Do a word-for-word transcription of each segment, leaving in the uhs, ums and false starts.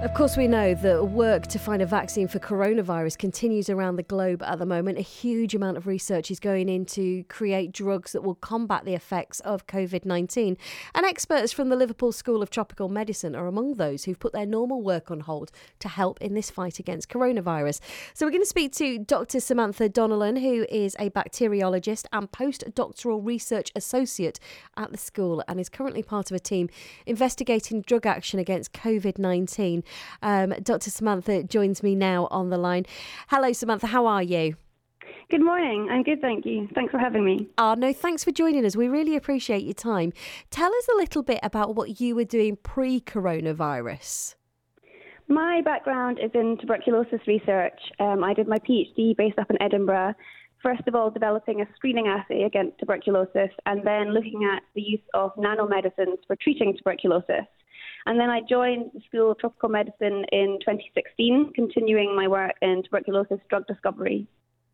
Of course, we know that work to find a vaccine for coronavirus continues around the globe at the moment. A huge amount of research is going in to create drugs that will combat the effects of covid nineteen. And experts from the Liverpool School of Tropical Medicine are among those who've put their normal work on hold to help in this fight against coronavirus. So we're going to speak to Doctor Samantha Donnellan, who is a bacteriologist and postdoctoral research associate at the school and is currently part of a team investigating drug action against covid nineteen. Um, Doctor Samantha joins me now on the line. Hello, Samantha. How are you? Good morning. I'm good, thank you. Thanks for having me. Oh, no, thanks for joining us. We really appreciate your time. Tell us a little bit about what you were doing pre-coronavirus. My background is in tuberculosis research. Um, I did my PhD based up in Edinburgh. First of all, developing a screening assay against tuberculosis and then looking at the use of nanomedicines for treating tuberculosis. And then I joined the School of Tropical Medicine in twenty sixteen, continuing my work in tuberculosis drug discovery.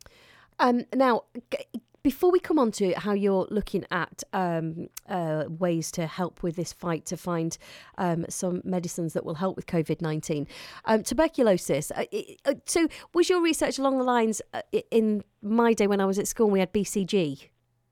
Um, now, before we come on to how you're looking at um, uh, ways to help with this fight to find um, some medicines that will help with covid nineteen, um, tuberculosis. Uh, uh, so was your research along the lines, uh, in my day when I was at school, we had B C G?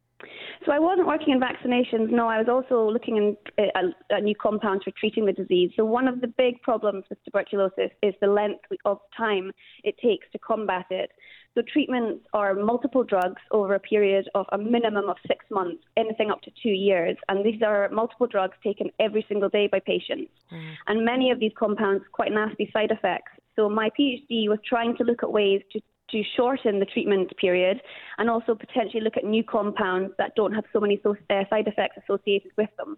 So I wasn't working in vaccinations. No, I was also looking at, at new compounds for treating the disease. So one of the big problems with tuberculosis is the length of time it takes to combat it. So treatments are multiple drugs over a period of a minimum of six months, anything up to two years. And these are multiple drugs taken every single day by patients. Mm. And many of these compounds have quite nasty side effects. So my PhD was trying to look at ways to to shorten the treatment period and also potentially look at new compounds that don't have so many so, uh, side effects associated with them.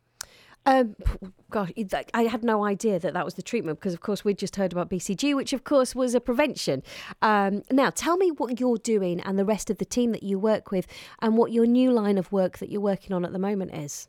Um, gosh, I had no idea that that was the treatment because, of course, we'd just heard about B C G, which, of course, was a prevention. Um, now, tell me what you're doing and the rest of the team that you work with and what your new line of work that you're working on at the moment is.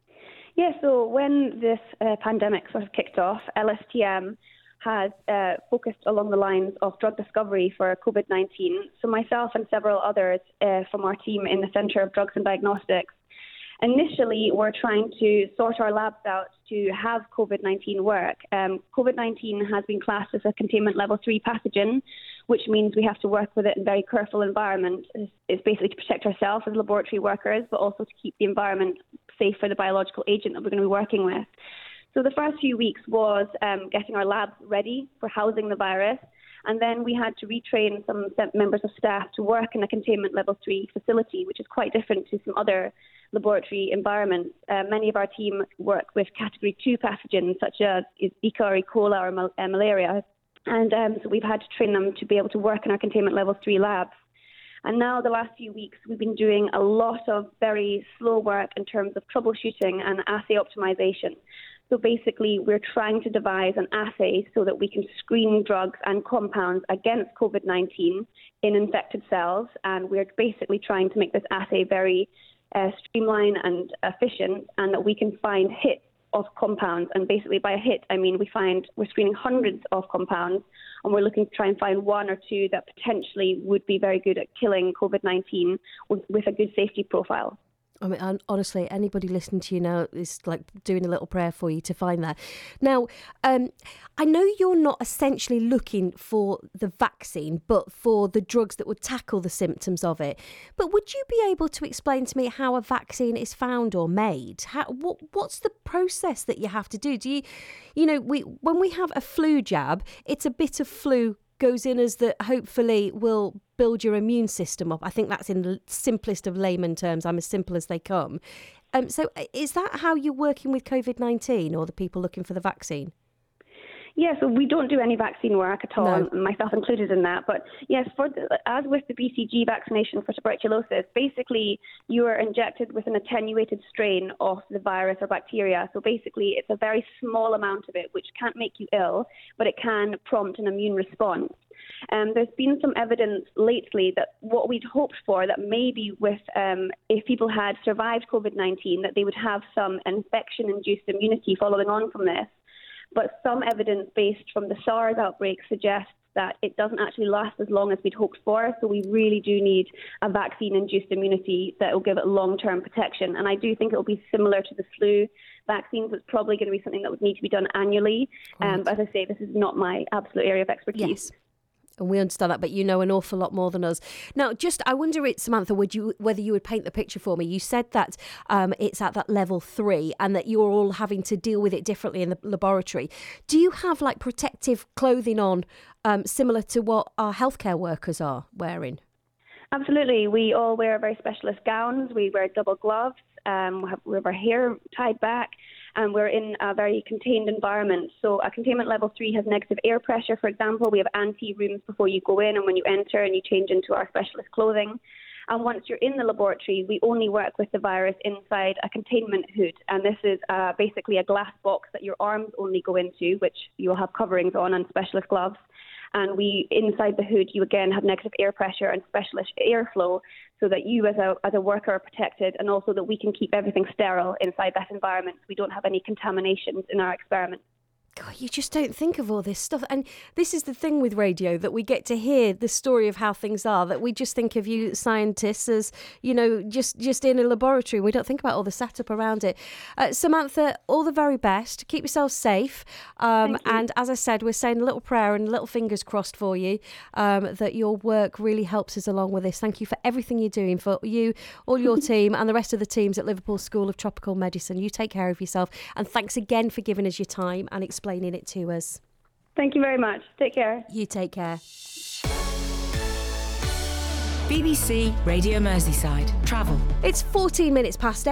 Yeah, so when this uh, pandemic sort of kicked off, L S T M has uh, focused along the lines of drug discovery for covid nineteen. So myself and several others uh, from our team in the Centre of Drugs and Diagnostics initially were trying to sort our labs out to have covid nineteen work. Um, covid nineteen has been classed as a containment level three pathogen, which means we have to work with it in a very careful environment. It's, it's basically to protect ourselves as laboratory workers, but also to keep the environment safe for the biological agent that we're going to be working with. So the first few weeks was um, getting our labs ready for housing the virus, and then we had to retrain some members of staff to work in a containment level three facility, which is quite different to some other laboratory environments. Uh, many of our team work with category two pathogens such as Zika or E. coli or mal- uh, malaria, and um, so we've had to train them to be able to work in our containment level three labs. And now the last few weeks, we've been doing a lot of very slow work in terms of troubleshooting and assay optimization. So basically, we're trying to devise an assay so that we can screen drugs and compounds against covid nineteen in infected cells. And we're basically trying to make this assay very uh, streamlined and efficient, and that we can find hits of compounds. And basically by a hit, I mean we find we're screening hundreds of compounds, and we're looking to try and find one or two that potentially would be very good at killing covid nineteen with, with a good safety profile. I mean, honestly, anybody listening to you now is like doing a little prayer for you to find that. Now, um, I know you're not essentially looking for the vaccine, but for the drugs that would tackle the symptoms of it. But would you be able to explain to me how a vaccine is found or made? How, what, what's the process that you have to do? Do you, you know, we when we have a flu jab, it's a bit of flu goes in as that hopefully will build your immune system up. I think that's in the simplest of layman terms. I'm as simple as they come. Um, so is that how you're working with covid nineteen or the people looking for the vaccine? Yeah, so we don't do any vaccine work at all, No. myself included in that. But yes, for the, as with the B C G vaccination for tuberculosis, basically you are injected with an attenuated strain of the virus or bacteria. So basically it's a very small amount of it, which can't make you ill, but it can prompt an immune response. Um, there's been some evidence lately that what we'd hoped for, that maybe with um, if people had survived covid nineteen, that they would have some infection-induced immunity following on from this. But some evidence based from the SARS outbreak suggests that it doesn't actually last as long as we'd hoped for. So we really do need a vaccine-induced immunity that will give it long-term protection. And I do think it will be similar to the flu vaccines. It's probably going to be something that would need to be done annually. Right. Um, but as I say, this is not my absolute area of expertise. Yes. And we understand that, but you know an awful lot more than us. Now, just, I wonder, it, Samantha, would you whether you would paint the picture for me. You said that um, it's at that level three and that you're all having to deal with it differently in the laboratory. Do you have like protective clothing on um, similar to what our healthcare workers are wearing? Absolutely. We all wear very specialist gowns. We wear double gloves. Um, we, have, we have our hair tied back. And we're in a very contained environment. So a containment level three has negative air pressure, for example. We have ante-rooms before you go in and when you enter, and you change into our specialist clothing. And once you're in the laboratory, we only work with the virus inside a containment hood. And this is uh, basically a glass box that your arms only go into, which you'll have coverings on and specialist gloves. And we, inside the hood, you again have negative air pressure and specialist airflow so that you as a as a worker are protected, and also that we can keep everything sterile inside that environment so we don't have any contaminations in our experiment. God, you just don't think of all this stuff. And this is the thing with radio, that we get to hear the story of how things are, that we just think of you scientists as, you know, just, just in a laboratory. We don't think about all the setup around it. Uh, Samantha, all the very best. Keep yourself safe. Um, and as I said, we're saying a little prayer and little fingers crossed for you, um, that your work really helps us along with this. Thank you for everything you're doing, for you, all your team and the rest of the teams at Liverpool School of Tropical Medicine. You take care of yourself. And thanks again for giving us your time and explaining explaining it to us. Thank you very much. Take care. You take care. B B C Radio Merseyside. Travel. It's fourteen minutes past